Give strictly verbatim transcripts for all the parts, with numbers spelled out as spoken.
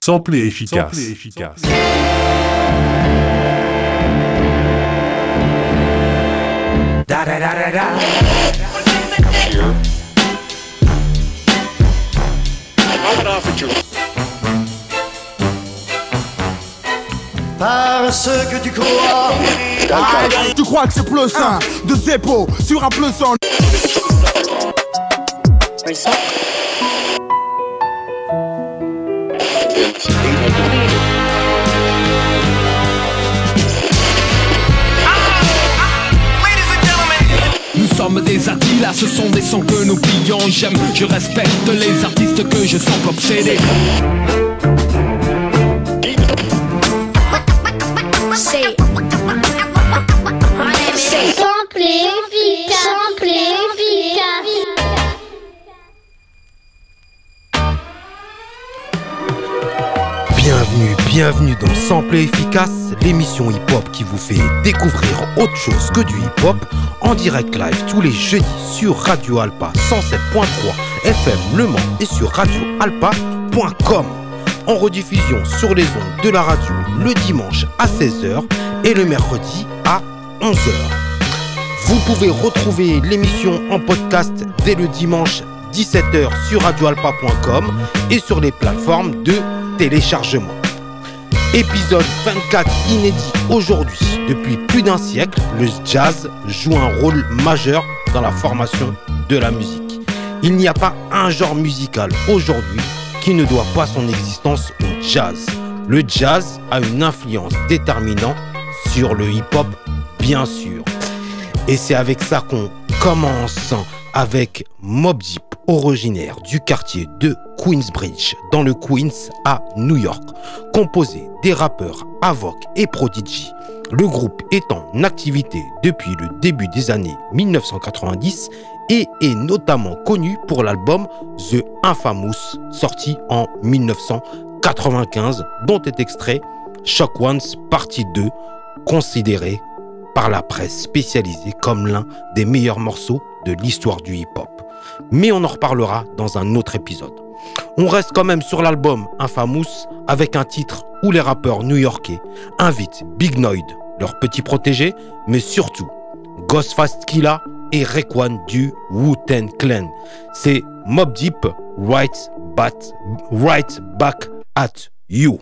Samplé efficace. Samplé efficace. Da da da da da. Here. Parce que tu crois. Ah, tu crois que c'est plus sain de Zeppo sur un plus en. Nous sommes des artistes, là ce sont des sons que nous pillons. J'aime, je respecte les artistes que je sens obsédés. C'est Samplé efficace. Samplé efficace. Bienvenue, bienvenue dans Samplé efficace, l'émission hip-hop qui vous fait découvrir autre chose que du hip-hop en direct live tous les jeudis sur Radio Alpa cent sept virgule trois F M Le Mans et sur radio alpa point com. En rediffusion sur les ondes de la radio le dimanche à seize heures et le mercredi à onze heures. Vous pouvez retrouver l'émission en podcast dès le dimanche dix-sept heures sur radio alpa point com et sur les plateformes de téléchargement. Épisode vingt-quatre inédit aujourd'hui. Depuis plus d'un siècle, le jazz joue un rôle majeur dans la formation de la musique. Il n'y a pas un genre musical aujourd'hui qui ne doit pas son existence au jazz. Le jazz a une influence déterminante sur le hip-hop, bien sûr. Et c'est avec ça qu'on commence avec Mobb Deep, originaire du quartier de Queensbridge, dans le Queens à New York, composé des rappeurs Avoc et Prodigy. Le groupe est en activité depuis le début des années mille neuf cent quatre-vingt-dix et est notamment connu pour l'album The Infamous, sorti en mille neuf cent quatre-vingt-quinze, dont est extrait Shock Ones Partie deux, considéré par la presse spécialisée comme l'un des meilleurs morceaux de l'histoire du hip-hop. Mais on en reparlera dans un autre épisode. On reste quand même sur l'album Infamous avec un titre où les rappeurs new-yorkais invitent Big Noyd, leur petit protégé, mais surtout Ghostface Killah et Raekwon du Wu-Tang Clan. C'est Mobb Deep, Right, Bat, Right Back at You.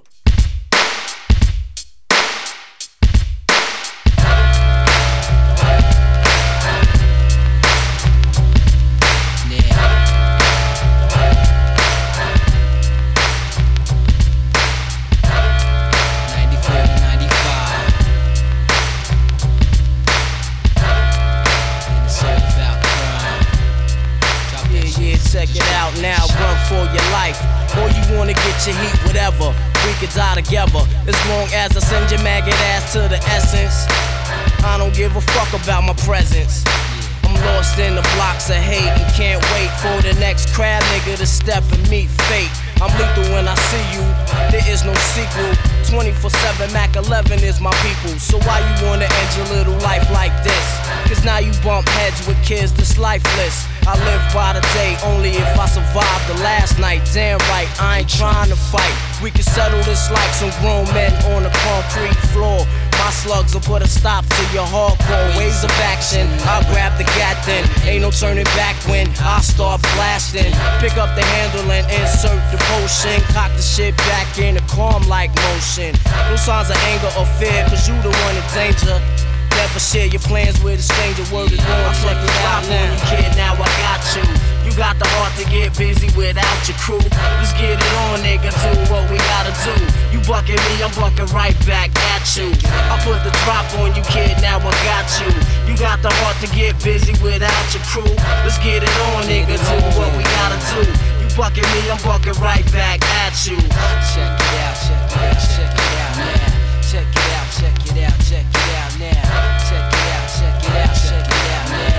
Now run for your life, or you wanna get your heat, whatever. We could die together, as long as I send your maggot ass to the essence. I don't give a fuck about my presence. I'm lost in the blocks of hate and can't wait for the next crab nigga to step and meet fate. I'm lethal when I see you, there is no sequel. twenty-four seven Mac eleven is my people. So why you wanna end your little life like this? Cause now you bump heads with kids that's lifeless. I live by the day only if I survive the last night. Damn right, I ain't trying to fight. We can settle this like some grown men on a concrete floor. My slugs will put a stop to your hardcore ways of action. I'll grab the gat then, ain't no turning back when I start blasting. Pick up the handle and insert the potion. Cock the shit back in a calm-like motion. No signs of anger or fear, cause you the one in danger. Never share your plans with a stranger. Word is born, check it out now. Kid, now I got you. You got the heart to get busy without your crew. Let's get it on, nigga, do what we gotta do. You bucking me, I'm bucking right back at you. I put the drop on you, kid, now I got you. You got the heart to get busy without your crew. Let's get it on, nigga, do what we gotta do. You bucking me, I'm bucking right back at you. Check it out, check it out, check it out now. Check it out, check it out, check it out now. Check it out, check it out, check it out now.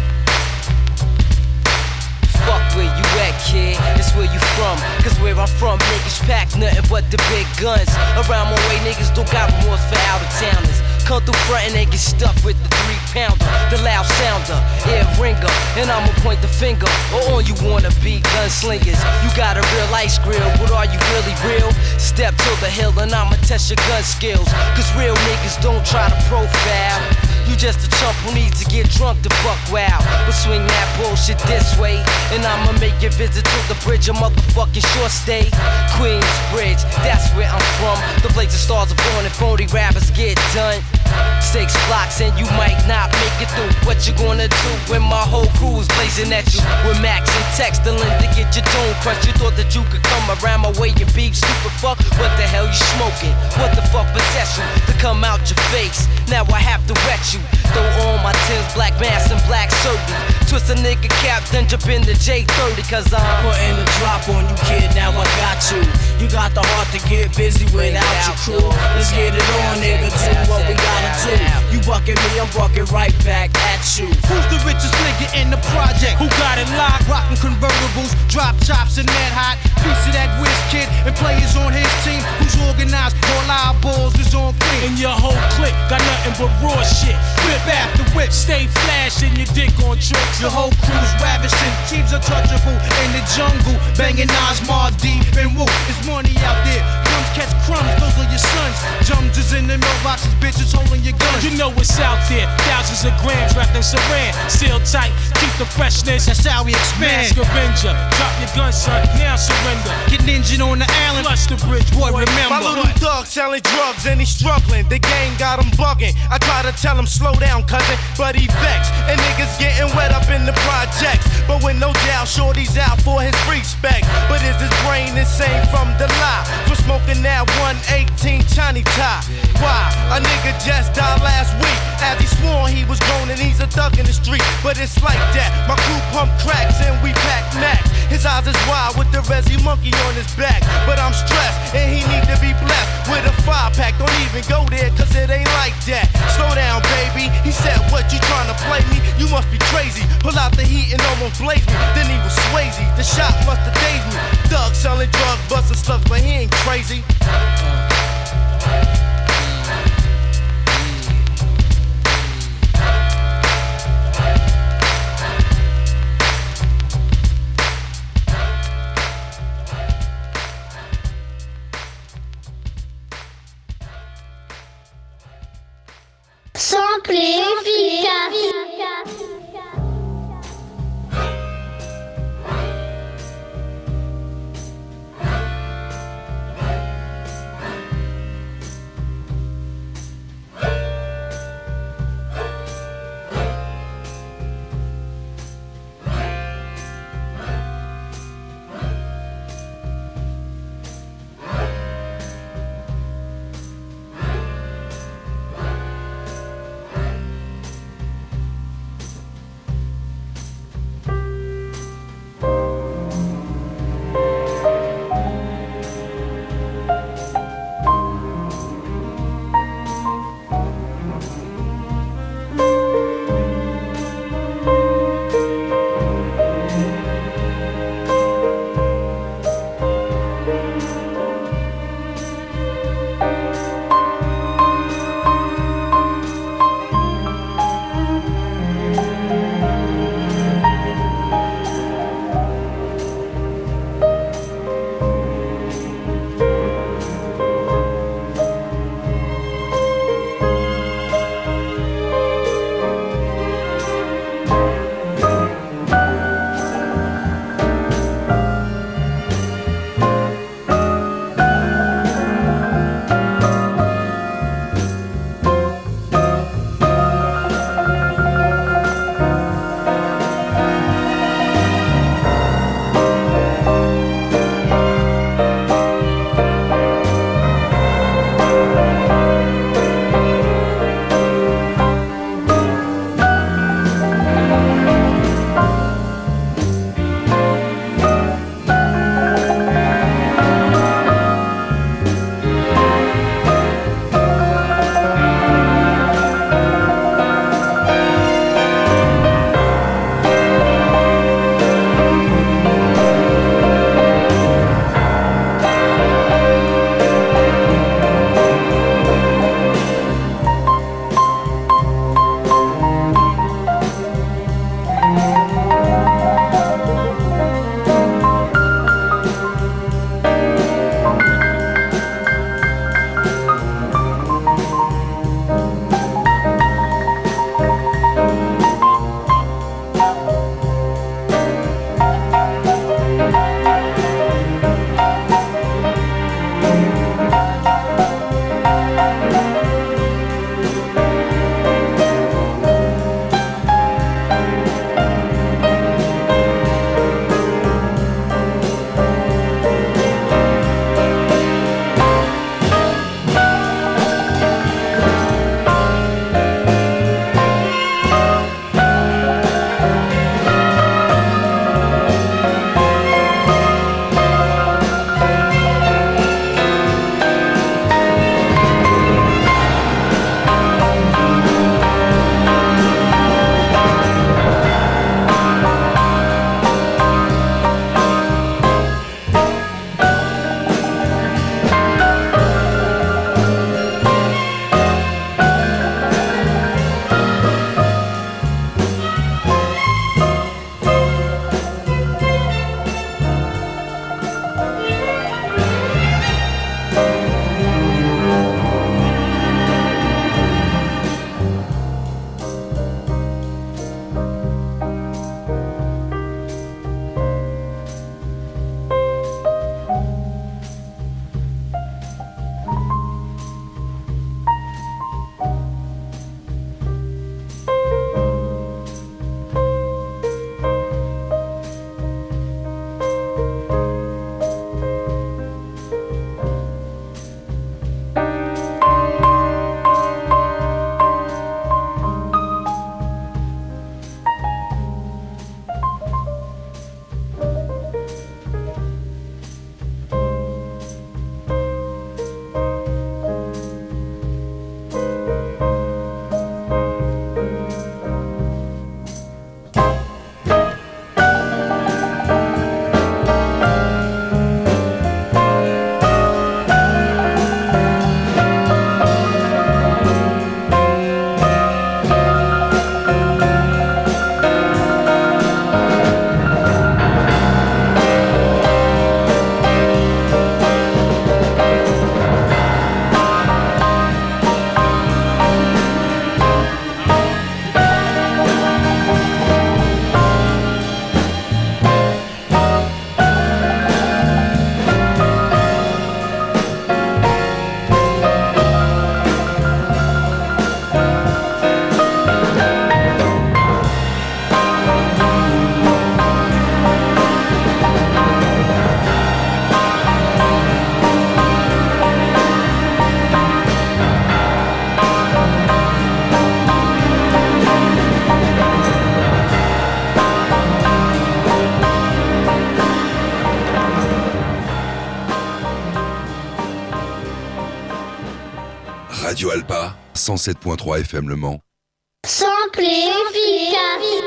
Fuck where you at, kid, it's where you from. Cause where I'm from, niggas pack nothing but the big guns. Around my way, niggas don't got remorse for out of towners. Come through front and they get stuffed with the three pounder, the loud sounder, ear ringer, and I'ma point the finger. Or on you wanna be gunslingers. You got a real ice grill, but are you really real? Step to the hill and I'ma test your gun skills. Cause real niggas don't try to profile. You just a chump who needs to get drunk to buck wow. But swing that bullshit this way, and I'ma make your visit to the bridge a motherfucking short stay. Queensbridge, that's where I'm from. The place the stars are born and phony rappers get done. Six blocks and you might not make it through. What you gonna do when my whole crew is blazing at you? With Max and Tex, the link to get your dome crushed. You thought that you could come around my way and beef, stupid fuck. What the hell you smoking? What the fuck possessed you to come out your face? Now I have to wet you. Throw on my tins, black mask and black surgery. Twist a nigga cap, then jump in the J thirty. Cause I'm putting a drop on you, kid, now I got you. You got the heart to get busy without your crew. Let's get it on, nigga, do what we gotta do. You bucking me, I'm bucking right back at you. Who's the richest nigga in the project? Who got it locked? Rockin' convertibles, drop tops and that hot. Piece of that whiz kid and players on his team. Who's organized? All our balls is on clean. And your whole clique got nothing but raw shit. Whip after whip, stay flashing your dick on tricks. The whole crew's ravishing, teams untouchable in the jungle, banging Nas, Mar Deep and Woo. It's money out there, crumbs catch crumbs, those are your sons. Jums is in the mailboxes, bitches holding your guns. You know what's out there, thousands of grams wrapped in saran. Seal tight, keep the freshness. That's how we expand. Mask Avenger, drop your gun, son, now surrender. Get ninja on the island, plus the bridge, boy, remember. My little thug selling drugs and he's struggling. The gang got him bugging. I try to tell him slow down, cousin, but he vexed. And niggas getting wet up in the projects. But with no doubt, shorty's out for his respect. But is his brain insane from the lie? For smoking that one eighteen Johnny tie. Why? A nigga just died last week. As he swore he was grown and he's a thug in the street. But it's like that. My crew pump cracks and we pack Mac. His eyes is wide with the Resi monkey on his back. But I'm stressed and he need to be blessed with a five pack. Don't even go there cause it ain't like that. Slow down, baby. He said, what, you trying to play me? You must be crazy. Pull out the heat and almost blaze me. Then he was Swayze. The shot must have dazed me. Thug selling drugs, busting slugs, but he ain't crazy. Simple et efficace. Radio Alpa, cent sept point trois F M Le Mans. Simple et efficace.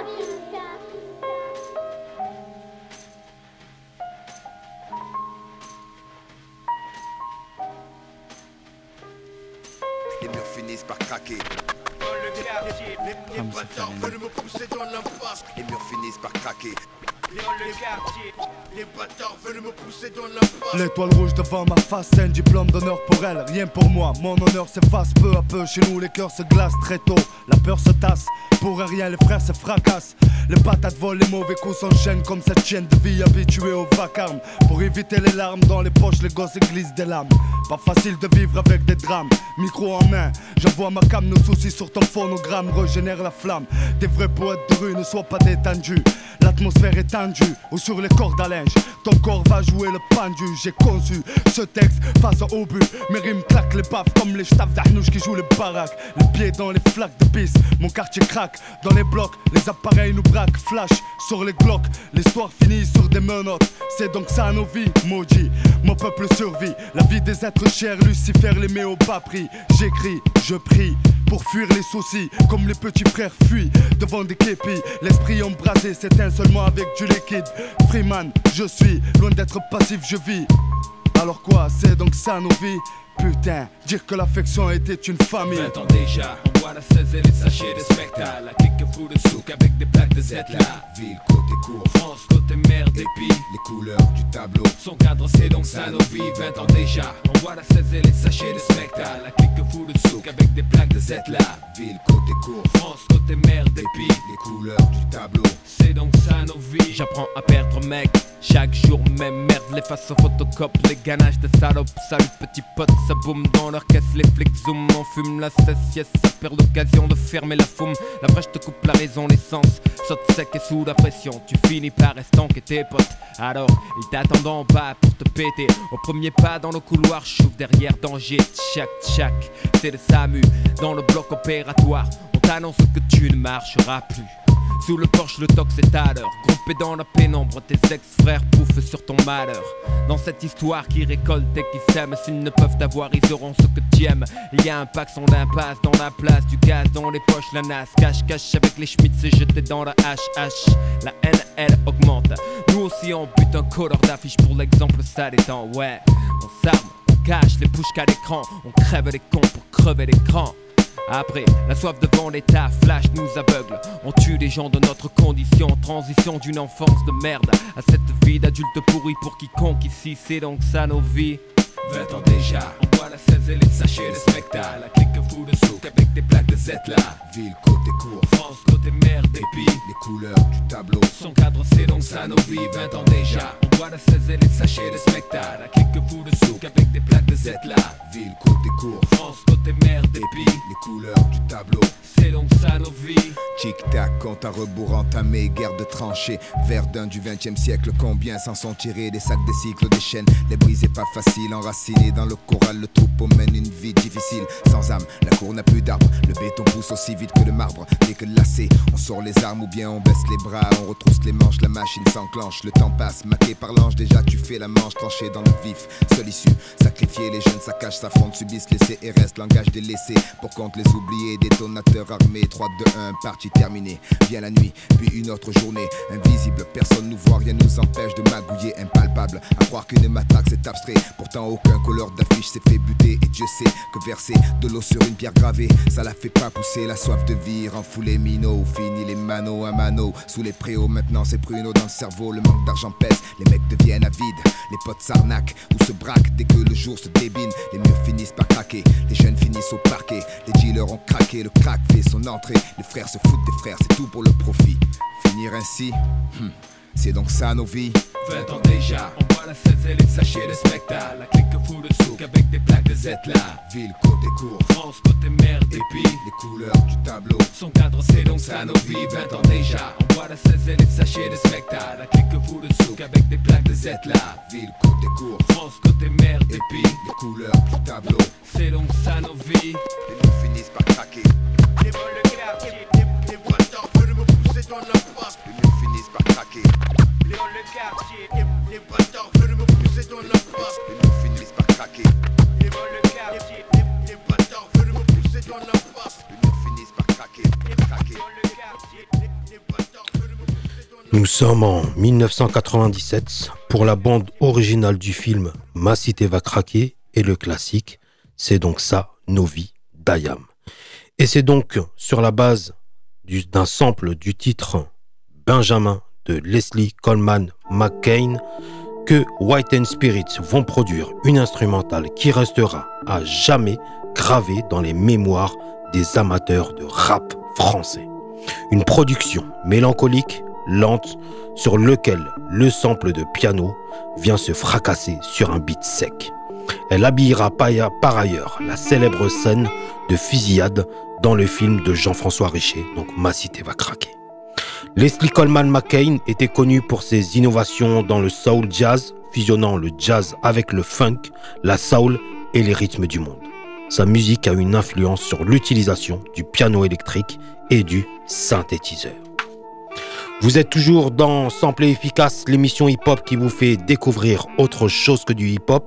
Les murs finissent par craquer. Dans le quartier, les, les bâtards veulent me pousser dans l'impasse. Les murs finissent par craquer. Dans le quartier, les bâtards veulent me pousser dans l'impasse. L'étoile rouge devant ma face, c'est un diplôme d'honneur pour elle. Rien pour moi, mon honneur s'efface peu à peu. Chez nous les cœurs se glacent très tôt, la peur se tasse. Pour rien les frères se fracassent. Les patates volent, les mauvais coups s'enchaînent comme cette chienne de vie habituée au vacarme. Pour éviter les larmes dans les poches, les gosses glissent des lames. Pas facile de vivre avec des drames. Micro en main, j'envoie ma cam, nos soucis sur ton phonogramme régénère la flamme. Des vrais poètes de rue ne soient pas détendus. L'atmosphère est tendue, ou sur les cordes à linge. Ton corps va jouer le pendu. J'ai conçu ce texte face au but. Mes rimes claquent les baffes comme les staffs d'Arnouche qui jouent les baraques. Les pieds dans les flaques de pisse, mon quartier craque. Dans les blocs, les appareils nous braquent. Flash sur les glocks, l'histoire finit sur des menottes. C'est donc ça nos vies, maudit. Mon peuple survit, la vie des êtres chers. Lucifer les met au bas prix. J'écris, je prie pour fuir les soucis, comme les petits frères fuient devant des képis. L'esprit embrasé s'éteint seulement avec du liquide. Freeman, je suis loin d'être passif, je vis. Alors quoi, c'est donc ça nos vies? Putain, dire que l'affection était une famille. vingt ans déjà, on voit la seize et les sachets de spectacle. La clique fout de souk avec des plaques de Z là. Ville, côté cour, France, côté mer, dépit. Les couleurs du tableau, son cadre c'est donc ça nos vies. vingt ans déjà, on voit la seize et les sachets de spectacle. La clique fout de souk avec des plaques de Z là. Ville, côté cour, France, côté mer, dépit. Les couleurs du tableau, c'est donc ça nos vies. J'apprends à perdre mec, chaque jour même merde. Les faces aux photocopes, les ganaches de salopes. Salut petit pote, ça boum dans leur caisse, les flics zoom. On fume la cesse, yes, ça perd l'occasion de fermer la foume. La brèche te coupe la raison, l'essence saute sec et sous la pression. Tu finis par estanquer tes potes. Alors, ils t'attendent en bas pour te péter. Au premier pas dans le couloir, chouffe derrière danger. Tchac, tchac, c'est le SAMU dans le bloc opératoire. On t'annonce que tu ne marcheras plus. Sous le porche, le tox est à l'heure. Groupé dans la pénombre, tes ex-frères pouffent sur ton malheur. Dans cette histoire qui récolte et qui sème, s'ils ne peuvent t'avoir, ils auront ce que tu aimes. Il y a un pack sans d'impasse dans la place, du gaz dans les poches, la nasse. Cache, cache avec les schmitts, c'est jeté dans la H H. La haine, elle augmente. Nous aussi on bute un colleur d'affiche pour l'exemple, ça détend. Ouais, on s'arme, on cache les pushs qu'à l'écran. On crève les cons pour crever l'écran. Après, la soif de vendetta flash nous aveugle. On tue les gens de notre condition. Transition d'une enfance de merde à cette vie d'adulte pourri pour quiconque ici. C'est donc ça nos vies. vingt ans déjà, on voit la seize et les sachets de spectacle. La clique fout de souk avec des plaques de Z là. Ville, côté cour, France, côté mer, dépit. Les couleurs du tableau, son cadre c'est donc ça nos vies. vingt ans déjà, on voit la seize et les sachets de spectacle. La clique fout de souk avec des plaques de Z là. Ville, côté cour, France, côté mer, dépit. Les couleurs du tableau, c'est donc ça nos vies. Tic-tac, compte à rebours entamé, guerre de tranchées. Verdun du vingtième siècle, combien s'en sont tirés? Des sacs, des cycles, des chaînes, les briser pas facile. Enraciné dans le corral, le troupeau mène une vie difficile. Sans âme, la cour n'a plus d'arbres. Le béton pousse aussi vite que le marbre. Dès que lassé, on sort les armes ou bien on baisse les bras. On retrousse les manches, la machine s'enclenche. Le temps passe, maqué par l'ange, déjà tu fais la manche. Tranché dans le vif, seule issue. Sacrifier les jeunes, saccagent, s'affrontent, subissent les C R S. Langage délaissé, pour compte les oubliés. Détonateur armé, trois, deux, un, partie terminée. Vient la nuit, puis une autre journée. Invisible, personne nous voit, rien nous empêche de magouiller. Impalpable, à croire qu'une matraque c'est abstrait. Pourtant aucun couleur d'affiche s'est fait buter. Et Dieu sait que verser de l'eau sur une pierre gravée, ça la fait pas pousser. La soif de vie rend fou les minots. Fini les manos à mano. Sous les préaux maintenant c'est pruneau dans le cerveau. Le manque d'argent pèse, les mecs deviennent avides. Les potes s'arnaquent ou se braquent dès que le jour se débine. Les murs finissent par craquer, les jeunes finissent au parquet. Les dealers ont craqué, le crack fait son entrée. Les frères se foutent des frères, c'est tout pour le profit. Finir ainsi, hmm, c'est donc ça nos vies. vingt ans déjà, on voit la seize et les sachets de spectacle. La clique fout de souk avec des plaques de Z là. Ville, côté cour, France, côté mer, dépit. Les couleurs du tableau, son cadre c'est donc ça nos vies. vingt ans déjà, on voit la seize et les sachets de spectacle. La clique fout de souk avec des plaques de Z là. Ville, côté cour, France, côté mer, dépit. Les couleurs du tableau, c'est donc ça nos vies. Les murs finissent par craquer. Les vols de quartier, les bâtards veulent me pousser dans l'impasse. Les murs finissent par craquer. Les vols de quartier, les bâtards veulent me pousser dans l'impasse. Les murs finissent par craquer. Les vols de quartier, les bâtards Nous sommes en dix-neuf cent quatre-vingt-dix-sept pour la bande originale du film Ma cité va craquer et le classique C'est donc ça, nos vies d'Ayam. Et c'est donc sur la base du, d'un sample du titre Benjamin de Leslie Coleman McCain que White and Spirit vont produire une instrumentale qui restera à jamais gravée dans les mémoires des amateurs de rap français. Une production mélancolique, lente, sur lequel le sample de piano vient se fracasser sur un beat sec. Elle habillera par ailleurs la célèbre scène de fusillade dans le film de Jean-François Richer, donc Ma cité va craquer. Leslie Coleman McCain était connu pour ses innovations dans le soul jazz, fusionnant le jazz avec le funk, la soul et les rythmes du monde. Sa musique a une influence sur l'utilisation du piano électrique et du synthétiseur. Vous êtes toujours dans Samplé Efficace, l'émission hip-hop qui vous fait découvrir autre chose que du hip-hop.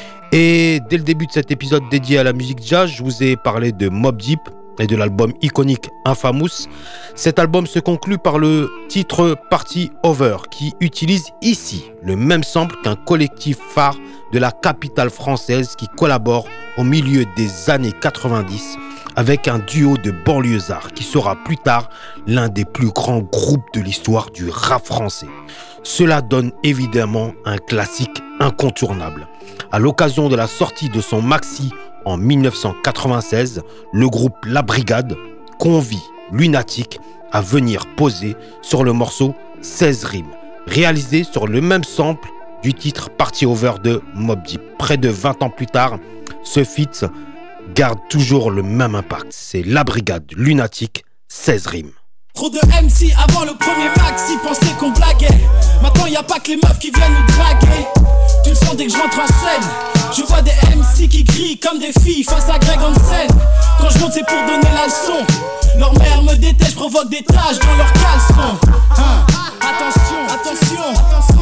Et dès le début de cet épisode dédié à la musique jazz, je vous ai parlé de Mobb Deep et de l'album iconique Infamous. Cet album se conclut par le titre Party Over, qui utilise ici le même sample qu'un collectif phare de la capitale française qui collabore au milieu des années quatre-vingt-dix avec un duo de banlieusards qui sera plus tard l'un des plus grands groupes de l'histoire du rap français. Cela donne évidemment un classique incontournable. À l'occasion de la sortie de son maxi en dix-neuf cent quatre-vingt-seize, le groupe La Brigade convie Lunatic à venir poser sur le morceau seize rimes, réalisé sur le même sample du titre Party Over de Mobb Deep. Près de vingt ans plus tard, ce feat garde toujours le même impact. C'est La Brigade, Lunatic, seize rimes. Trop de M C avant le premier maxi, pensaient qu'on blaguait. Maintenant y a pas que les meufs qui viennent nous draguer. Tu le sens dès que je rentre en scène. Je vois des M C qui crient comme des filles face à Greg Hansen. Quand je monte c'est pour donner la leçon. Leur mère me déteste, je provoque des taches dans leur caleçon. Hein? Attention, attention, attention.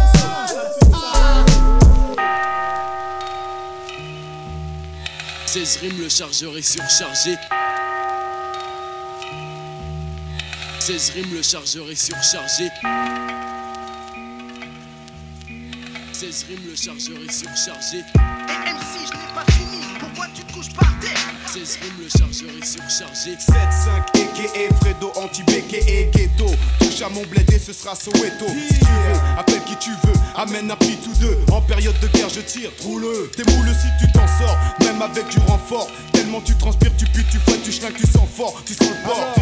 seize rimes, le chargeur est surchargé. seize rimes, le chargeur est surchargé. seize rimes, le chargeur est surchargé. Et M C, je n'ai pas fini, pourquoi tu te couches par terre? seize rimes, le chargeur est surchargé. sept cinq aka Fredo, anti-béqué et ghetto. Touche à mon bled et ce sera Soweto. Si tu veux, appelle qui tu veux, amène un pit ou deux. En période de guerre, je tire, roule-le. T'es moule si tu t'en sors, même avec du renfort. Tellement tu transpires, tu pues, tu fouettes, tu schlingues, tu sens fort, tu sens le port.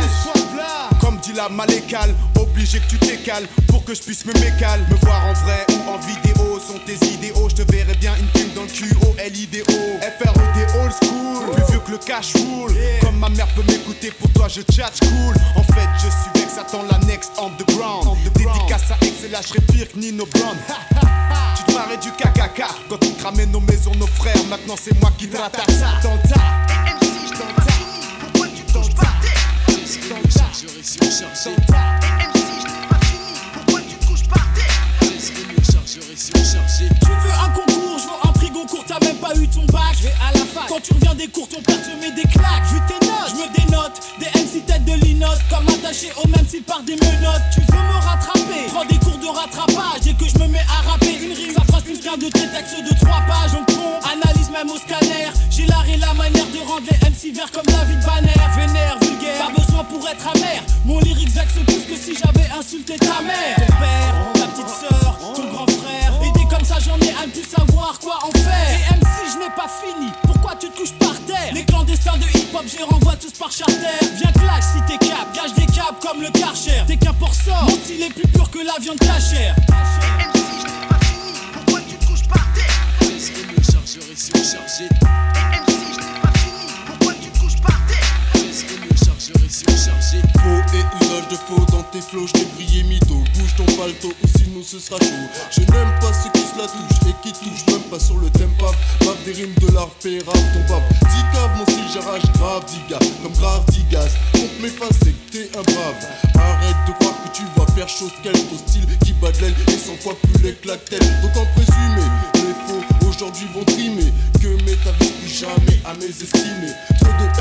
Comme dit la malécale, obligé que tu t'écales pour que je puisse me mécale. Me voir en vrai ou en vidéo sont tes idéaux. Je te verrai bien une pime dans le Q O L I D O. F R E D old school, plus vieux que le cash roule. Comme ma mère peut m'écouter, pour toi je tchatch cool. En fait je suis Vex, attends la next underground. Dédicace à X et là je serai pire que Nino Brown. Tu te marrais du kakaka quand tu cramais nos maisons, nos frères. Maintenant c'est moi qui te ratasse. Tenta, Et M C, je n'ai pas fini, pourquoi tu te couches par terre? Le chargeur est surchargé. Et M C, je n'ai pas fini, pourquoi tu te couches par terre? seize rimes, le chargeur est surchargé. Tu veux un concours, je veux un prix Goncourt, t'as même pas eu ton bac. Je vais à la fac, quand tu reviens des cours, ton père te met des claques. Vu tes notes, je me dénote, des M C tête de linotte. Comme attaché au même style par des menottes. Tu veux me rattraper, prends des cours de rattrapage. Et que je me mets à rapper une rime, ça fasse plus qu'un de tes textes de trois pages. On pompe, analyse même au scanner. J'ai l'art et la manière de rendre les M C verts comme David Banner. Vénère, vulgaire, pas besoin pour être amer. Mon lyrique vexe plus que si j'avais insulté ta mère. Ton père, ta petite sœur, ton grand frère. Aidé comme ça j'en ai un de plus savoir quoi en faire. Et M C je n'ai pas fini, pourquoi tu te couches par terre? Les clandestins de hip-hop j'y renvoie tous par charter. Viens clash si t'es cap, gage des câbles comme le Karcher. T'es qu'un porceur, mon style est plus pur que la viande cachère. Et M C, je n'ai pas fini, pourquoi tu te couches par terre? seize rimes, le chargeur est surchargé. Et M C, je n'ai pas fini, pourquoi tu te couches par terre? seize rimes, le chargeur est surchargé. Faux et usage de faux dans tes flots, j't'ai brillé mytho. Bouge ton palto ou sinon ce sera chaud. Je n'aime pas ceux qui se la touchent et qui touchent même pas sur le tempo. Bave des rimes de l'art, fait rap ton bave. dix caves, mon style j'arrache grave, diga. Comme grave digas, contre mes faces c'est que t'es un brave. Arrête de croire que tu vas faire chose qu'elle. Ton style qui bat de l'aile et cent fois plus l'éclat que tel. Donc en présumé, les faux aujourd'hui vont trimer. Que mes t'avais plus jamais à mes estimés. Trop de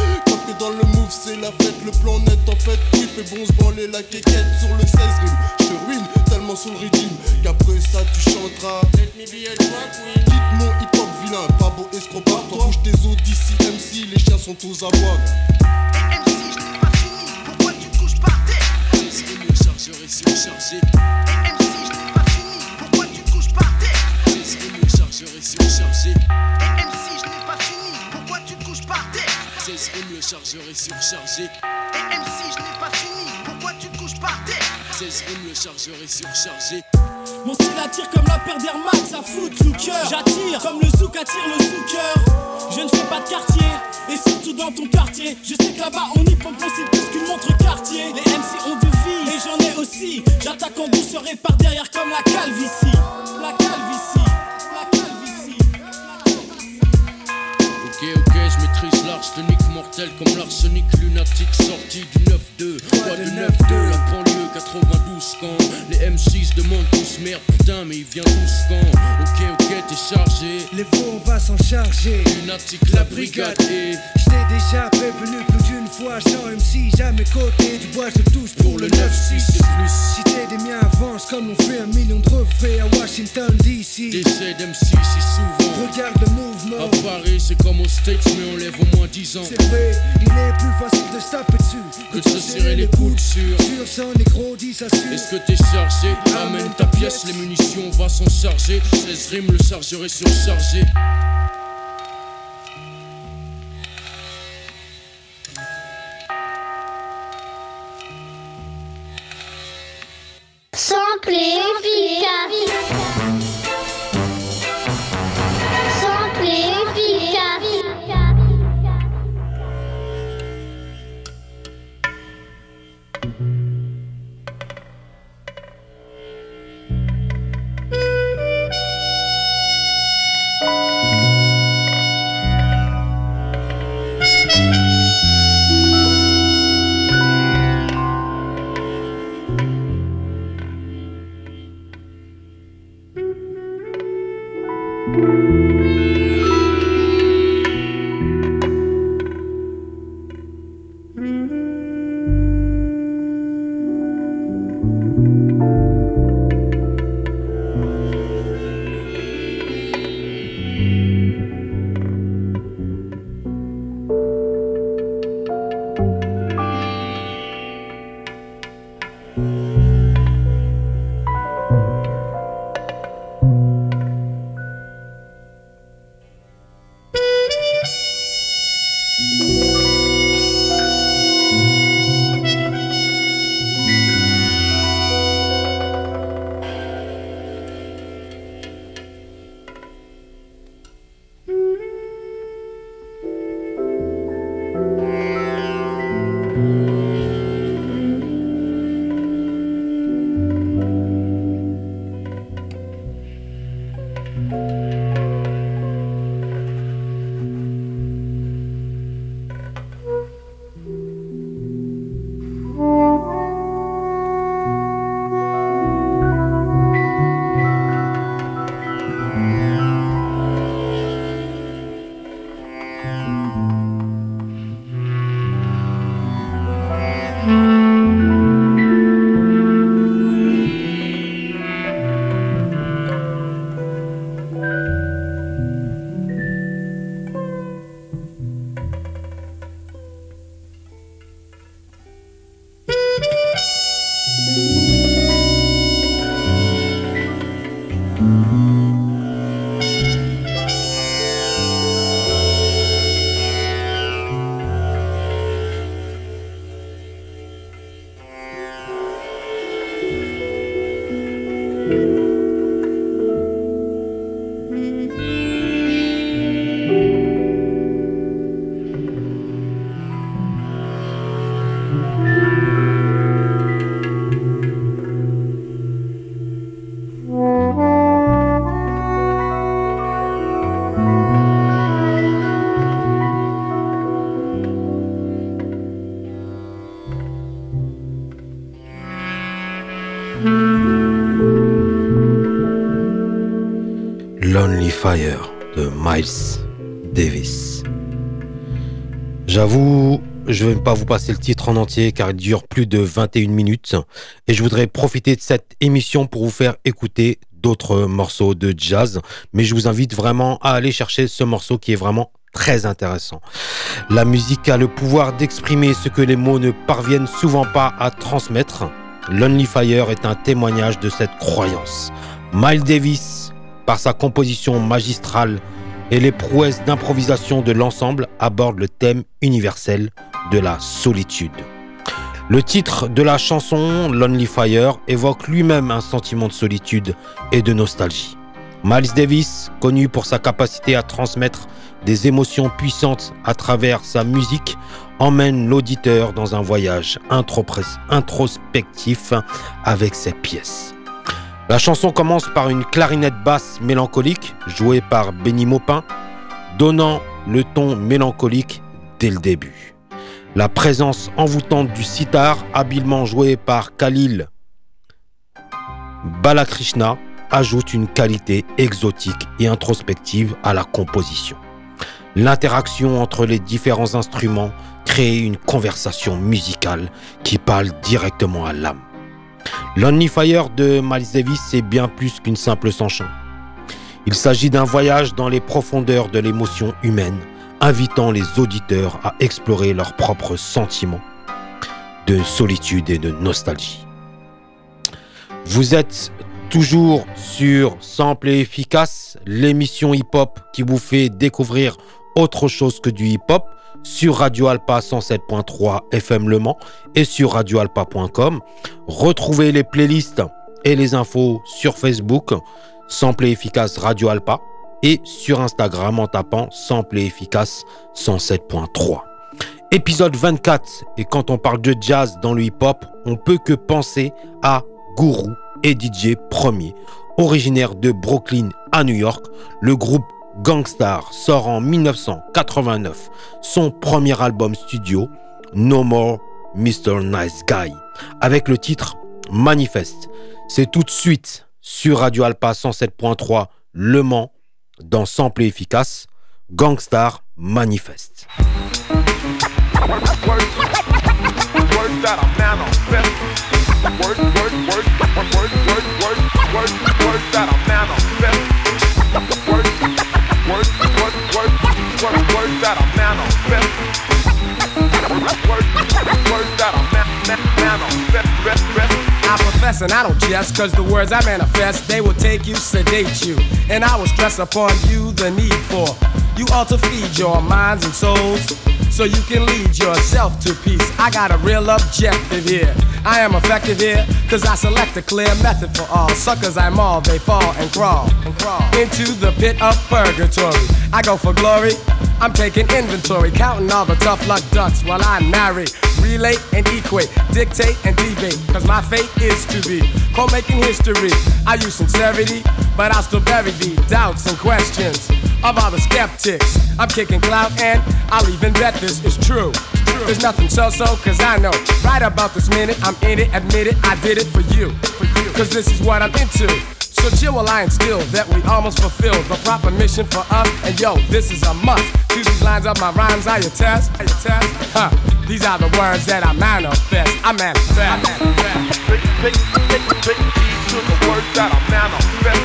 que dans le move c'est la fête, le plan net en fait. Oui, fait bon se branler la quéquette sur le seize rimes. Je te ruine tellement sur le rythme qu'après ça tu chanteras. Let me be a drag queen. Quitte mon hip hop vilain, pas beau escrobat. Toi bouge tes os d'ici M C, les chiens sont aux abois. Et M C, je n'ai pas fini, pourquoi tu te couches par terre? seize rimes, le chargeur est surchargé. Et M C, je n'ai pas fini, pourquoi tu te couches par terre? seize rimes, le chargeur est surchargé. Et M C, je n'ai pas fini, pourquoi tu te couches par terre? seize rimes, le chargeur est surchargé. Et M C, je n'ai pas fini, pourquoi tu te couches par terre? seize rimes, le chargeur est surchargé. Mon style attire comme la paire d'Air Max, ça fout le cœur. J'attire comme le zouk attire le zouker. Je ne fais pas de quartier, et surtout dans ton quartier. Je sais que là-bas on y pompe, c'est plus qu'une montre quartier. Les M C ont de vie, et j'en ai aussi. J'attaque en douceur et par derrière comme la calvitie. La calvitie, la calvitie. Ok, ok, je maîtrise l'arsenic mortel comme l'arsenic lunatique sorti du neuf deux. Quoi de neuf deux, la banlieue quatre-vingt-douze quand les M C se demandent tous merde, putain, mais il vient tous quand. Ok, ok, t'es chargé. Les faux, on va s'en charger. Lunatique, la brigade et j't'ai déjà prévenu plus d'une fois. Sans M C, jamais côté du bois, je touche pour le neuf six. C'est plus. Si t'es des miens, avance comme on fait un million de refraits à Washington D C. Décès d'M C si souvent. Regarde le mouvement. À Paris, c'est comme aux States, mais on lève au moins dix ans. C'est vrai, il est plus facile de se taper dessus que de se serrer les coudes sur. Sur son négro dit ça sûr. Est-ce que t'es chargé? Amène ta pièce, les munitions, on va s'en charger. seize rimes, le chargeur est surchargé. Simple et efficace. Simple et efficace. Lonely Fire de Miles Davis. J'avoue, je vais pas vous passer le titre en entier car il dure plus de vingt et une minutes et je voudrais profiter de cette émission pour vous faire écouter d'autres morceaux de jazz, mais je vous invite vraiment à aller chercher ce morceau qui est vraiment très intéressant. La musique a le pouvoir d'exprimer ce que les mots ne parviennent souvent pas à transmettre. Lonely Fire est un témoignage de cette croyance. Miles Davis, par sa composition magistrale et les prouesses d'improvisation de l'ensemble, aborde le thème universel de la solitude. Le titre de la chanson, Lonely Fire, évoque lui-même un sentiment de solitude et de nostalgie. Miles Davis, connu pour sa capacité à transmettre des émotions puissantes à travers sa musique, emmène l'auditeur dans un voyage introspectif avec ses pièces. La chanson commence par une clarinette basse mélancolique, jouée par Benny Maupin, donnant le ton mélancolique dès le début. La présence envoûtante du sitar, habilement joué par Khalil Balakrishna, ajoute une qualité exotique et introspective à la composition. L'interaction entre les différents instruments crée une conversation musicale qui parle directement à l'âme. Lonely Fire de Miles Davis, c'est bien plus qu'une simple chanson. Il s'agit d'un voyage dans les profondeurs de l'émotion humaine, invitant les auditeurs à explorer leurs propres sentiments de solitude et de nostalgie. Vous êtes toujours sur Simple et Efficace, l'émission hip-hop qui vous fait découvrir autre chose que du hip-hop sur Radio Alpa cent sept point trois F M Le Mans et sur radio alpa point com. Retrouvez les playlists et les infos sur Facebook, Simple et Efficace Radio Alpa, et sur Instagram en tapant Simple et Efficace cent sept point trois. Épisode vingt-quatre, et quand on parle de jazz dans le hip-hop, on peut que penser à Guru et D J Premier. Originaire de Brooklyn à New York, le groupe Gang Starr sort en dix-neuf cent quatre-vingt-neuf son premier album studio, No More mister Nice Guy, avec le titre Manifeste. C'est tout de suite sur Radio Alpa cent sept point trois Le Mans, dans Simple et Efficace, Gang Starr Manifeste. Words, words, words, words, words, words, words, words, words that are manifest. Words, words, words, words, words, words that are manifest. Words, words that are manifest. I profess and I don't jest, cause the words I manifest, they will take you, sedate you, and I will stress upon you the need for you all to feed your minds and souls, so you can lead yourself to peace. I got a real objective here. I am effective here, cause I select a clear method for all. Suckers I maul, they fall and crawl, and crawl into the pit of purgatory. I go for glory, I'm taking inventory, counting all the tough luck ducks while I narrate, relate and equate, dictate and debate, cause my fate is to be called making history. I use sincerity, but I'll still bury the doubts and questions of all the skeptics. I'm kicking clout and I'll even bet this is true. There's nothing so-so, cause I know right about this minute I'm in it, admit it, I did it for you, for you. Cause this is what I'm into. So chill while I instill that we almost fulfilled the proper mission for us. And yo, this is a must. To these lines of my rhymes, I attest, I attest. Huh, these are the words that I manifest. I manifest. I manifest. Big, big, big, big heed to the words that I manifest.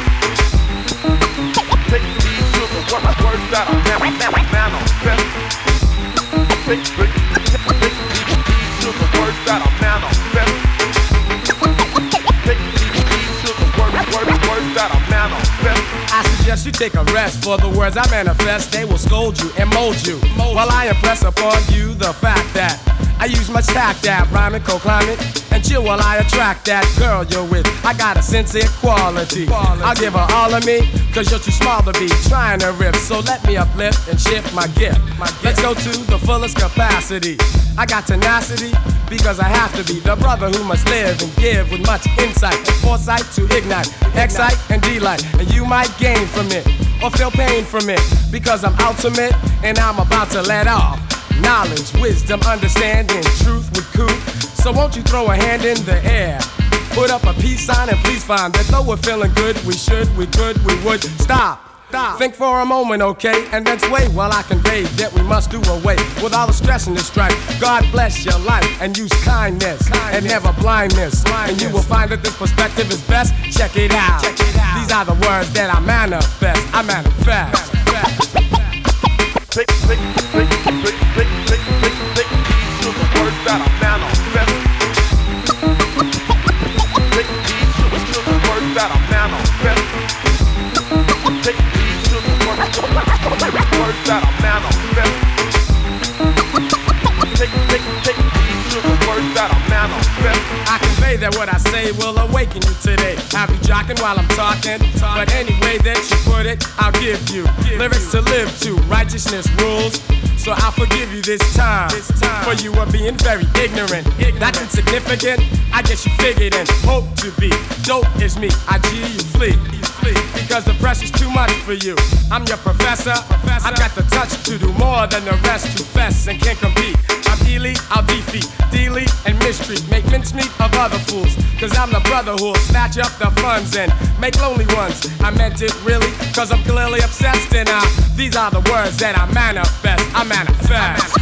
Big heed to the words that I manifest. Big, big, big heed to the words that I manifest. Big heed to the words, words, words that I manifest. I suggest you take a rest, for the words I manifest, they will scold you and mold you, while I impress upon you the fact that I use much tact at rhyming, co-climbing, and chill while I attract that girl you're with. I got a sincere quality. quality. I'll give her all of me, cause you're too small to be trying to rip. So let me uplift and shift my gift. my gift. Let's go to the fullest capacity. I got tenacity, because I have to be the brother who must live and give with much insight and foresight to ignite, excite and delight. And you might gain from it, or feel pain from it, because I'm ultimate and I'm about to let off knowledge, wisdom, understanding, truth with coup. So won't you throw a hand in the air, put up a peace sign, and please find that though we're feeling good, we should, we could, we would stop Think for a moment, okay, and then sway while I convey that we must do away with all the stress and the strife. God bless your life and use kindness, kindness. and never blindness. blindness. And you will find that this perspective is best. Check it out. Check it out. These are the words that I manifest. I manifest. manifest. Take, take, take, take, take, take, take, take heed to the words that I manifest. Take heed to the, to the words that I manifest. Take heed to the words, words that I manifest. Take, take, take heed to the words that I manifest. I convey that what I say will awaken you today. Have you jocking while I'm talking? But any way that you put it, I'll give you lyrics to live to. Righteousness rules, so I'll forgive you this time. For you are being very ignorant. That's insignificant, I guess you figured and hope to be. Dope is me, I G you flee. Because the pressure's too much for you. I'm your professor. I've got the touch to do more than the rest to fess and can't compete. I'm elite, I'll defeat, delete and mistreat. Make mincemeat of other fools. Cause I'm the brother who'll snatch up the funds and make lonely ones. I meant it really, cause I'm clearly obsessed. And I, these are the words that I manifest. I manifest.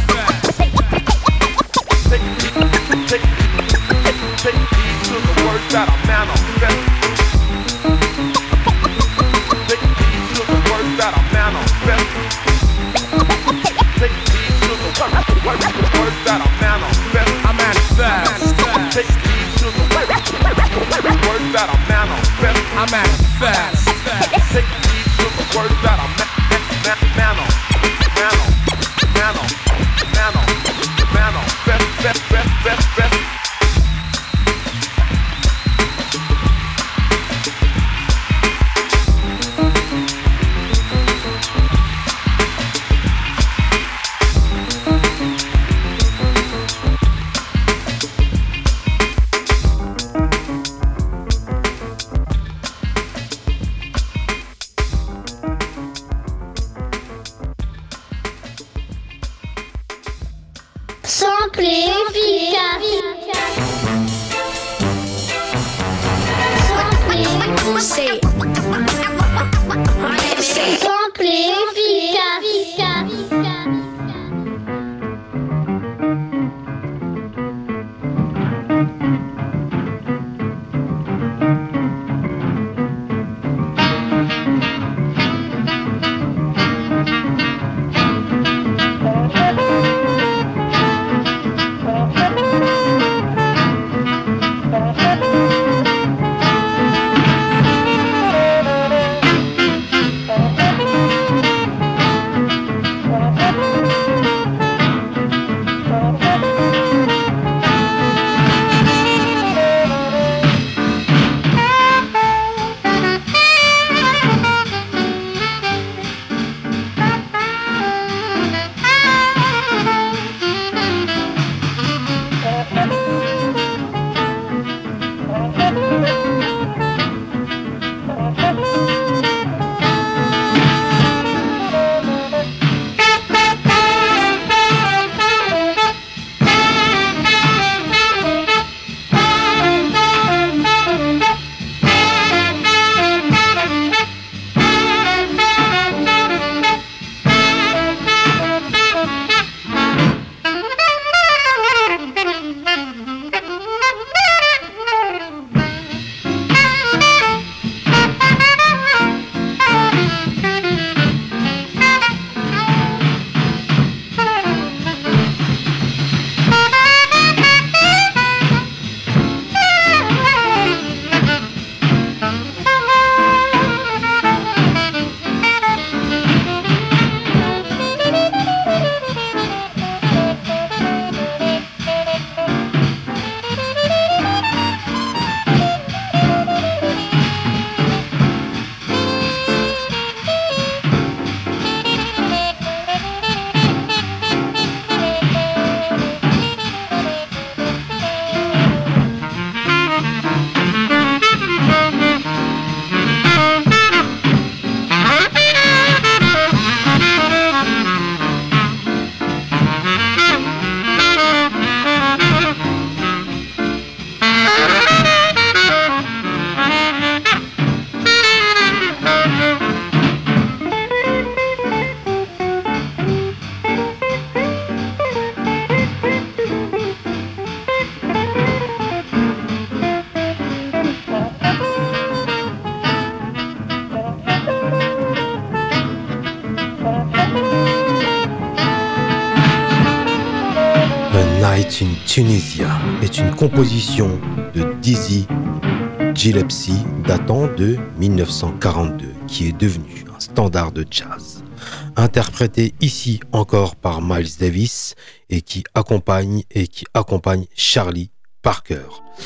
Take, take, take, take heed to the words that I manifest. That I manifest. Take heed to the words, the words that I manifest. I manifest. Take heed to the words, the words that I manifest. I manifest. Take heed to the words that I manifest. Mano, mano, mano, mano, mano, best, best, best, best, best. Simple et efficace. Simple et efficace. Simple et efficace. Night in Tunisia est une composition de Dizzy Gillespie datant de dix-neuf cent quarante-deux qui est devenu un standard de jazz. Interprété ici encore par Miles Davis et qui accompagne, et qui accompagne Charlie Parker.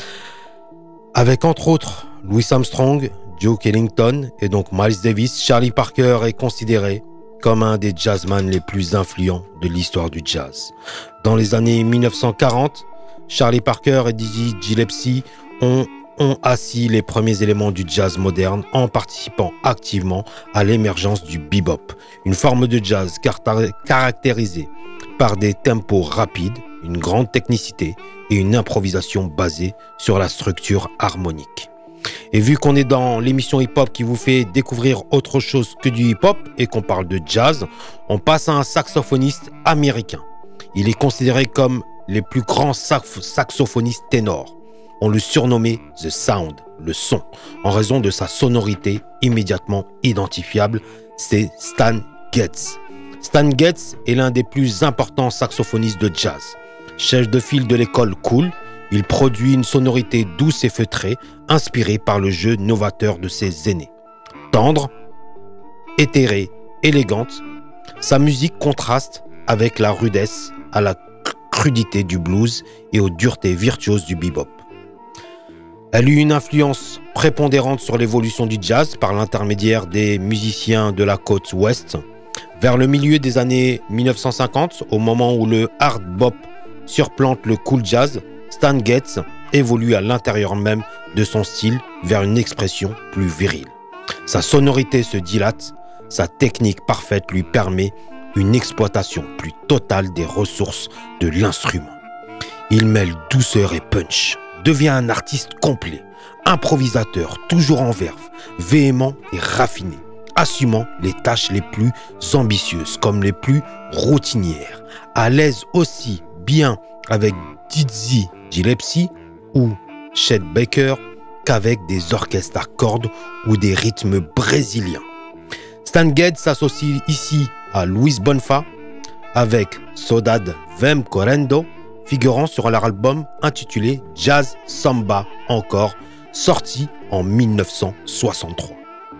Avec entre autres Louis Armstrong, Duke Ellington et donc Miles Davis, Charlie Parker est considéré comme un des jazzmen les plus influents de l'histoire du jazz. Dans les années dix-neuf cent quarante, Charlie Parker et Dizzy Gillespie ont, ont assis les premiers éléments du jazz moderne en participant activement à l'émergence du bebop, une forme de jazz caractérisée par des tempos rapides, une grande technicité et une improvisation basée sur la structure harmonique. Et vu qu'on est dans l'émission hip-hop qui vous fait découvrir autre chose que du hip-hop et qu'on parle de jazz, on passe à un saxophoniste américain. Il est considéré comme les plus grands sax- saxophonistes ténors. On le surnommait The Sound, le son, en raison de sa sonorité immédiatement identifiable, c'est Stan Getz. Stan Getz est l'un des plus importants saxophonistes de jazz. Chef de file de l'école Cool, il produit une sonorité douce et feutrée, inspirée par le jeu novateur de ses aînés. Tendre, éthérée, élégante, sa musique contraste avec la rudesse à la crudité du blues et aux duretés virtuoses du bebop. Elle eut une influence prépondérante sur l'évolution du jazz par l'intermédiaire des musiciens de la côte ouest. Vers le milieu des années dix-neuf cent cinquante, au moment où le hard bop surplante le cool jazz, Stan Getz évolue à l'intérieur même de son style vers une expression plus virile. Sa sonorité se dilate, sa technique parfaite lui permet une exploitation plus totale des ressources de l'instrument. Il mêle douceur et punch, devient un artiste complet, improvisateur, toujours en verve, véhément et raffiné, assumant les tâches les plus ambitieuses comme les plus routinières, à l'aise aussi bien avec Dizzy Gillespie ou Chet Baker qu'avec des orchestres à cordes ou des rythmes brésiliens. Stan Getz s'associe ici à Luis Bonfa avec Saudade Vem Correndo, figurant sur leur album intitulé Jazz Samba encore, sorti en dix-neuf cent soixante-trois.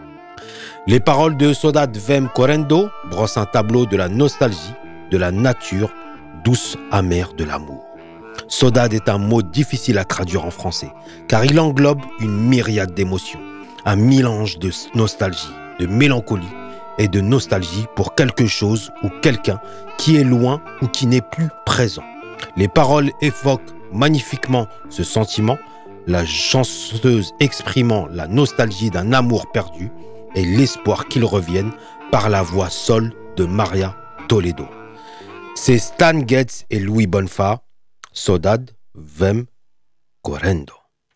Les paroles de Saudade Vem Correndo brossent un tableau de la nostalgie, de la nature, douce amère de l'amour. Saudade est un mot difficile à traduire en français, car il englobe une myriade d'émotions, un mélange de nostalgie, de mélancolie et de nostalgie pour quelque chose ou quelqu'un qui est loin ou qui n'est plus présent. Les paroles évoquent magnifiquement ce sentiment, la chanteuse exprimant la nostalgie d'un amour perdu et l'espoir qu'il revienne par la voix seule de Maria Toledo. C'est Stan Getz et Luis Bonfa, Saudade Vem Correndo.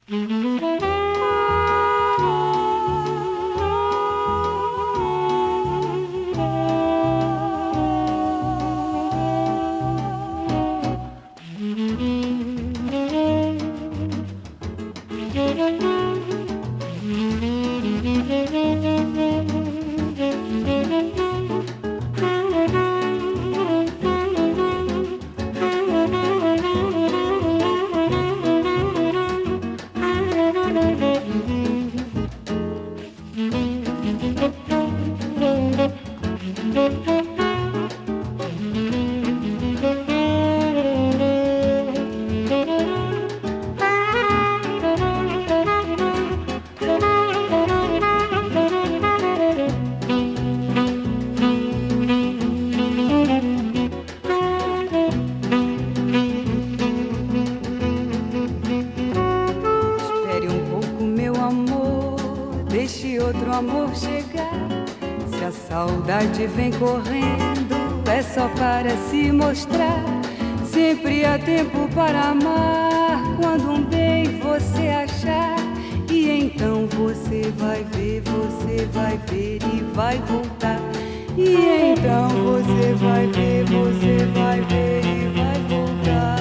Vem correndo, é só para se mostrar. Sempre há tempo para amar. Quando um bem você achar, e então você vai ver, você vai ver e vai voltar. E então você vai ver, você vai ver e vai voltar.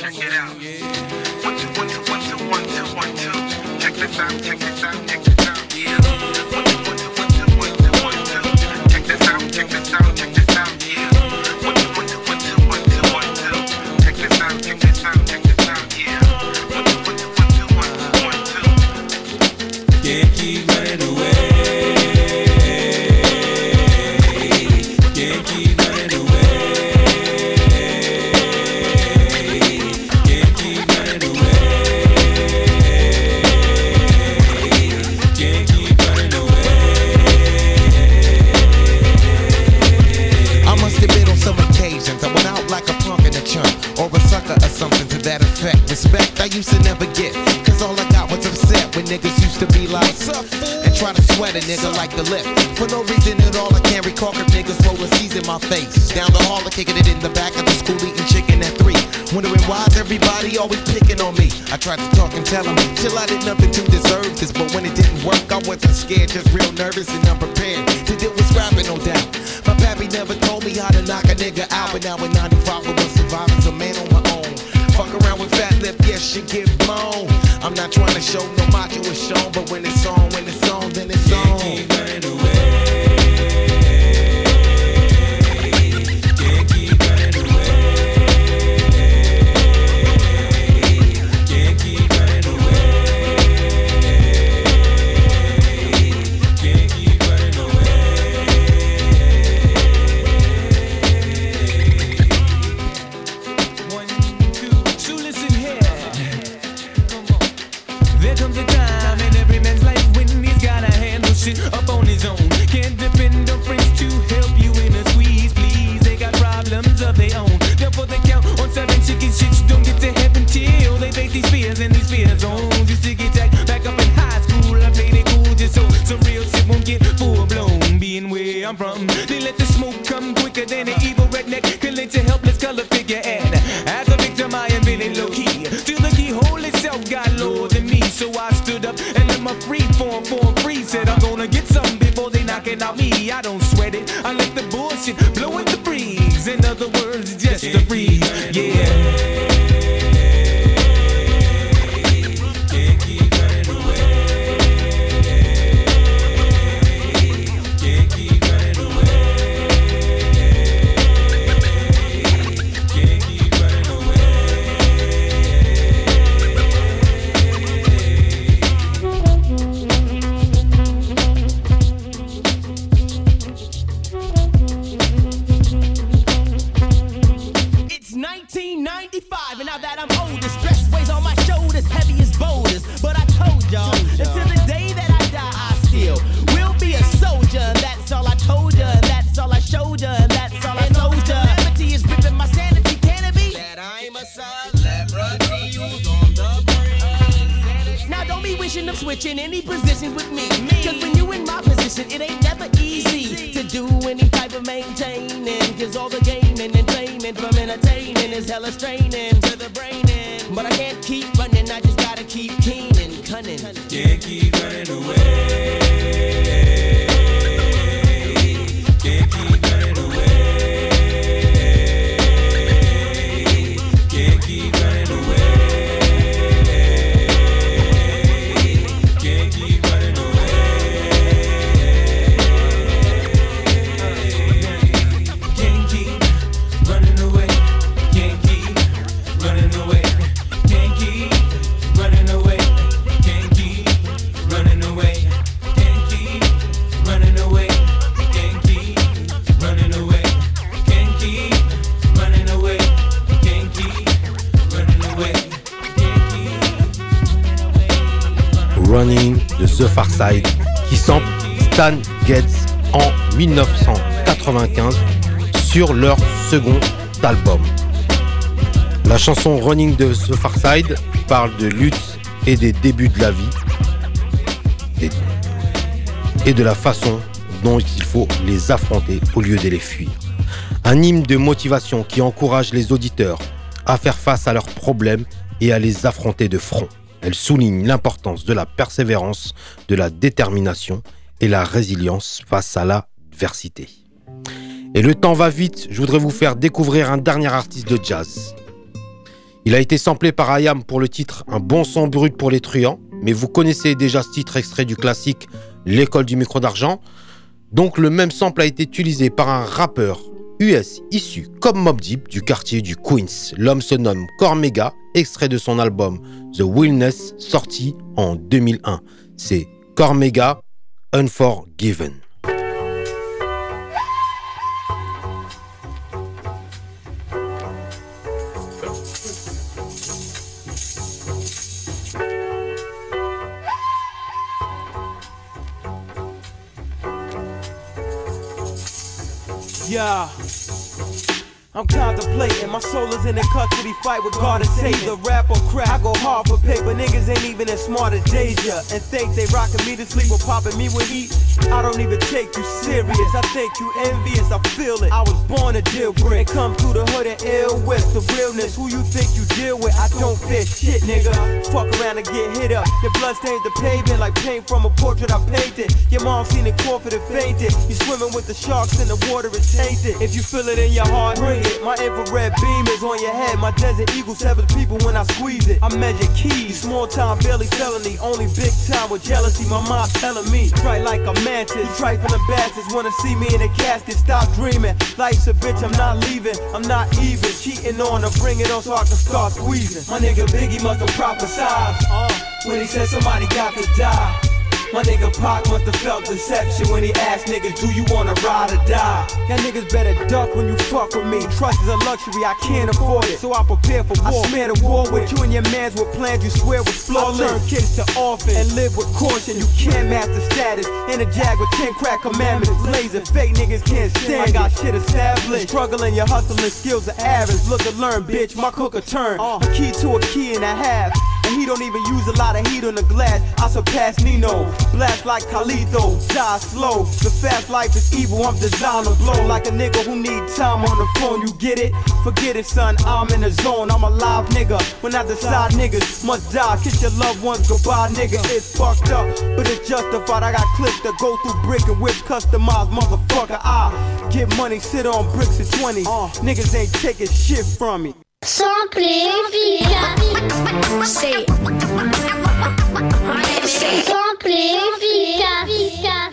check it out. One, two, one, two, one, two, one, two, one, two. Check this out, check this out, check this out, yeah. One, two, one, two, one, two, one, two, one, two. Check this out, check this out, check this out, yeah. One, two, one, two, one, two, one, two, one, two. Check this out, check this out, check this out, yeah. One, two, one, two, one, two, one, two, one, two. Can't keep running away. Can't keep running away. Can't keep running away. Can't keep running away. I must admit on some occasions I went out like a punk in a chunk or a sucker or something to that effect. Respect I used to never get, cause all I got was upset when niggas used to be like, what's up, fool? And try to sweat a nigga like the lip. For no reason at all I can't recall cause niggas rolling C's in my face. Down the hall, kicking it in the back of the school, eating chicken at three. Wondering why's everybody always picking on me. I tried to talk and tell them, chill, I did nothing to deserve this. But when it didn't work, I wasn't scared, just real nervous and unprepared to deal with scrapping, no doubt. My pappy never told me how to knock a nigga out, but now in ninety-five I was surviving, a man on my own. Fuck around with fat lip, yes, shit get blown. I'm not trying to show no macho is shown, but when it's on, when it's on, then it's on. Can't keep running away. Can't keep running away. Can't keep running away. Can't keep running away. One, two, so listen here. Come on. There comes a time in every man's life when he's gotta handle shit up on his own. Can't depend on friends to help you in a squeeze, please. They got problems of their own. Therefore they count on seven chicken shits. Don't get to heaven till they face these fears and these fear zones. Used to get jacked back up in high school. I played it cool just so some real shit won't get full blown. Being where I'm from, they let the smoke come quicker than an evil redneck can lynch a helpless color figure. And as a victim I am feeling low key. Till the keyhole itself got lower than me. So I stood up and let my free form form free. Said I'm gonna get something before they knocking out me. I don't sweat it, I let the bullshit blow in the breeze. In other words, just a breeze, yeah. Can't keep running away. Can't keep running away. Can't keep running away. It's nineteen ninety-five, and now that I'm older, stress weighs on my shoulders, heavy as boulders. But I told y'all, until the day that I die, I still will be a soldier. And that's all I told ya, and that's all I showed ya, and that's all I told ya. Calamity is ripping my sanity, can it be? That I'm a celebrity who's on the brain. Now don't be wishing of switching any positions with me. Cause when you in my position, it ain't never easy to do any type of maintaining. Cause all the gaming and claiming from entertaining is hella straining to the brain. But I can't keep running, I just gotta keep keen and cunning. Can't keep running away. Can't keep running away. Can't keep running away. Can't keep running away. Can't keep running away. Can't keep running away. Can't keep running away. Can't keep running away. Can't keep running away. Can't keep running away. Can't keep running away. Can't keep running away. Running de The Far Side qui sample Stan Getz en dix-neuf cent quatre-vingt-quinze sur leur second album. La chanson Running de The Far Side parle de lutte et des débuts de la vie et, et de la façon dont il faut les affronter au lieu de les fuir. Un hymne de motivation qui encourage les auditeurs à faire face à leurs problèmes et à les affronter de front. Elle souligne l'importance de la persévérance, de la détermination et la résilience face à l'adversité. Et le temps va vite, je voudrais vous faire découvrir un dernier artiste de jazz. Il a été samplé par I A M pour le titre Un bon son brut pour les truands, mais vous connaissez déjà ce titre extrait du classique L'école du micro d'argent. Donc le même sample a été utilisé par un rappeur U S issu comme Mobb Deep du quartier du Queens. L'homme se nomme Cormega, extrait de son album The Wilderness sorti en deux mille un. C'est Cormega, Unforgiven. Yeah, I'm contemplating, my soul is in a custody fight with God and Satan. The rap or crap, I go hard for paper, niggas ain't even as smart as Deja. And think they rockin' me to sleep or poppin' me with heat. I don't even take you serious, I think you envious, I feel it. I was born a deal break, come through the hood and ill with the realness. Who you think you deal with, I don't fit shit, nigga. Fuck around and get hit up, your blood stains the pavement like paint from a portrait I painted. Your mom seen it coughed and fainted. You swimming with the sharks and the water is tainted. If you feel it in your heart, bring it. My infrared beam is on your head. My desert eagle severs people when I squeeze it. I measure keys, small time, barely felony. Only big time with jealousy. My mom telling me, try like a mantis. Trifling bastards wanna see me in a casket. Stop dreaming. Life's a bitch, I'm not leaving. I'm not even cheating on her. Bring it on so I can start squeezing. My nigga Biggie must have prophesied uh, when he said somebody got to die. My nigga Pac must have felt deception when he asked niggas, do you wanna ride or die? Y'all niggas better duck when you fuck with me. Trust is a luxury, I can't afford it, so I prepare for war. I smear the war with you and your mans with plans you swear was flawless. I turn kids to orphans and live with caution. You can't master status in a jag with ten crack commandments. Blazing fake niggas can't stand. I got shit established. Struggling, your hustling skills are average. Look and learn, bitch, my cooker turn. A key to a key and a half. And he don't even use a lot of heat on the glass. I surpass Nino, blast like Carlito, die slow. The fast life is evil, I'm designed to blow like a nigga who need time on the phone. You get it? Forget it, son, I'm in the zone. I'm a live nigga. When I decide niggas must die, kiss your loved ones goodbye, nigga. It's fucked up, but it's justified. I got clips that go through brick and whips, customized, motherfucker. I get money, sit on bricks at twenty. Uh, niggas ain't taking shit from me. Sample efficace. C'est Sample efficace.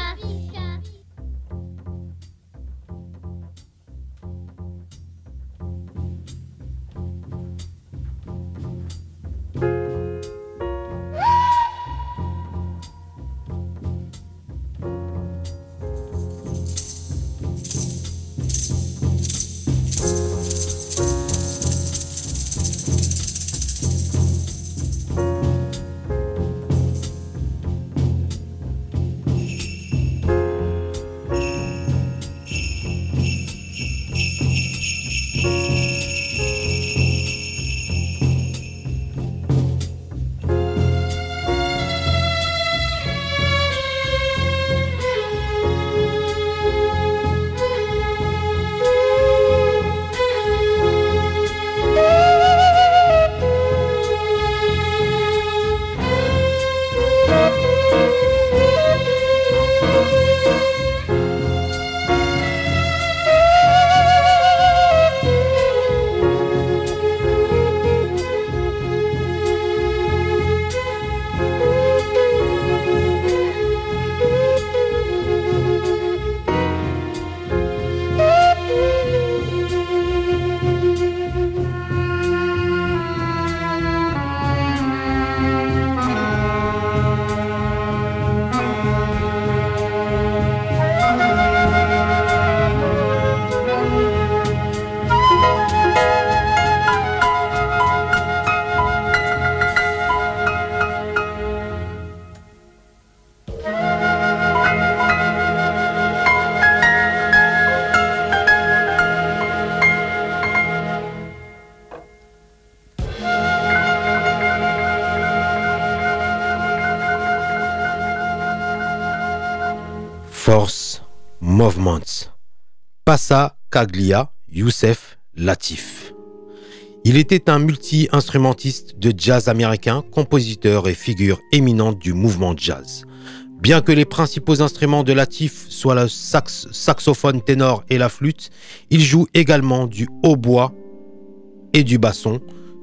Force Movements. Passacaglia Youssef Latif. Il était un multi-instrumentiste de jazz américain, compositeur et figure éminente du mouvement jazz. Bien que les principaux instruments de Latif soient le sax, saxophone ténor et la flûte, il joue également du hautbois et du basson,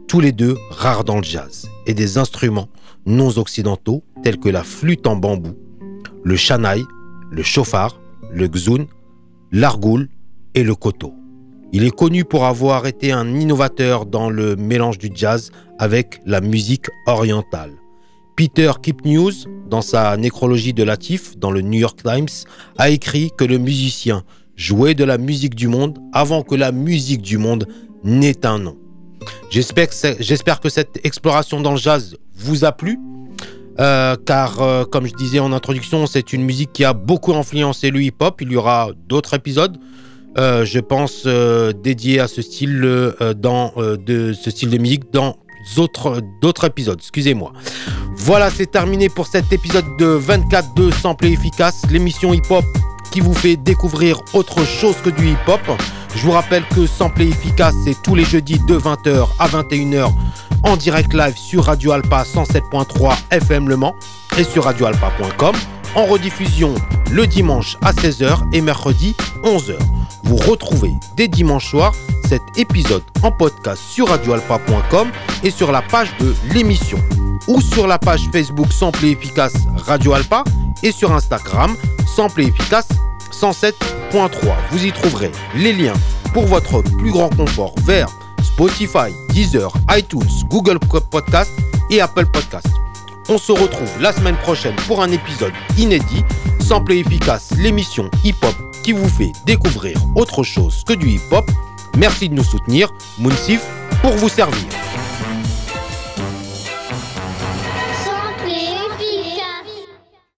tous les deux rares dans le jazz, et des instruments non occidentaux tels que la flûte en bambou, le shanaï, le shofar, le xun, l'argoul et le koto. Il est connu pour avoir été un innovateur dans le mélange du jazz avec la musique orientale. Peter Kipnews, dans sa nécrologie de Latif, dans le New York Times, a écrit que le musicien jouait de la musique du monde avant que la musique du monde n'ait un nom. J'espère que, j'espère que cette exploration dans le jazz vous a plu, euh, car euh, comme je disais en introduction, c'est une musique qui a beaucoup influencé le hip-hop. Il y aura d'autres épisodes, euh, je pense, euh, dédiés à ce style, euh, dans, euh, de, ce style de musique dans D'autres, d'autres épisodes, excusez-moi. Voilà, c'est terminé pour cet épisode de vingt-quatre de Sample et Efficace, l'émission hip-hop qui vous fait découvrir autre chose que du hip-hop. Je vous rappelle que Sample et Efficace, c'est tous les jeudis de vingt heures à vingt et une heures en direct live sur Radio Alpa cent sept point trois F M Le Mans et sur radio alpa point com, en rediffusion le dimanche à seize heures et mercredi onze heures. Vous retrouvez dès dimanche soir cet épisode en podcast sur radio alpa point com et sur la page de l'émission, ou sur la page Facebook Sample et Efficace Radio Alpa et sur Instagram Sample et Efficace cent sept point trois. Vous y trouverez les liens pour votre plus grand confort vers Spotify, Deezer, iTunes, Google Podcast et Apple Podcast. On se retrouve la semaine prochaine pour un épisode inédit. Sample et Efficace, l'émission hip-hop qui vous fait découvrir autre chose que du hip-hop. Merci de nous soutenir. Mounsif pour vous servir.